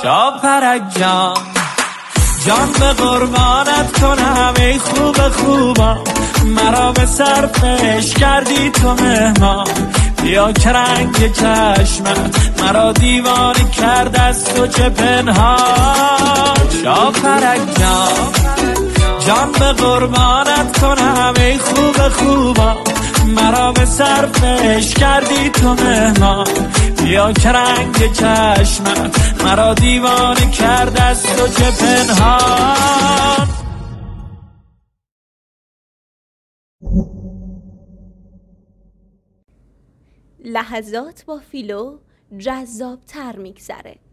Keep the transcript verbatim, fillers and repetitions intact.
شاپرک جان جان به قربانت کنم ای خوب خوبا، مرا به صرفش کردی تو مهمان. بیا که رنگ چشمت مرا دیوانه کرد از تو چه پنهان. شاپرک جان جان به قربانت کنم ای خوب خوبا، مرا به صرفش کردی تو مهمان. بیا که رنگ چشمت مرا دیوانه کرد از تو چه پنهان. لحظات با فیلو جذاب تر میگذره.